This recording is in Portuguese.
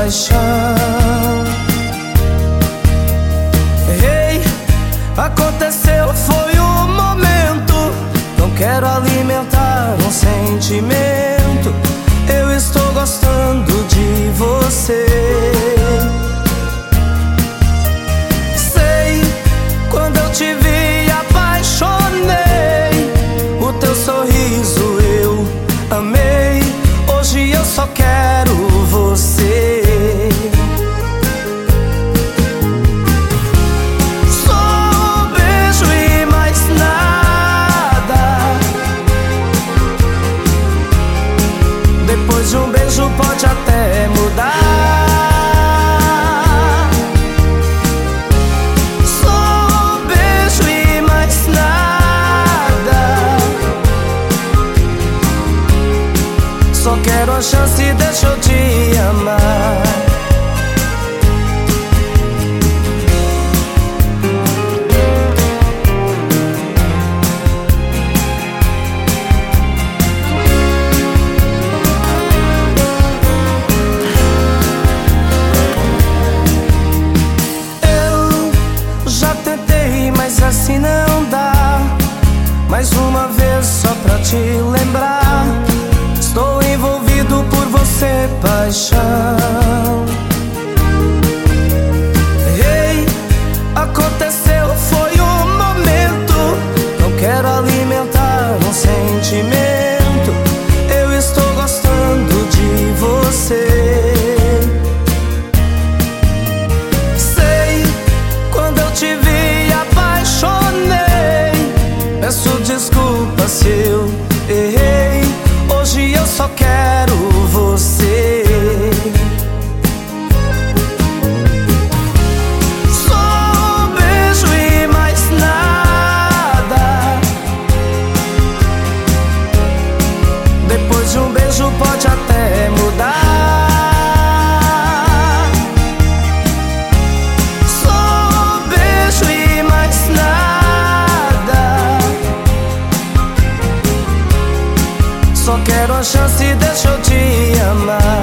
paixão. Ei, aconteceu, foi o momento. Não quero alimentar um sentimento. Eu estou gostando de você. Sei, quando eu te vi, apaixonei. O teu sorriso eu amei. Hoje eu só quero você. Só um beijo e mais nada. Depois de um beijo pode até mudar. Só um beijo e mais nada. Só quero a chance, deixa eu te amar. Mas assim não dá. Mais uma vez só pra te lembrar. Estou envolvido por você, paixão. Ei, aconteceu, foi o momento. Não quero alimentar um sentimento. Eu estou gostando de você. Peço desculpa se eu errei. Hoje eu só quero você. Só um beijo e mais nada. Depois de um beijo pode até mudar. Só um beijo e mais nada. Só quero a chance, deixa eu te amar.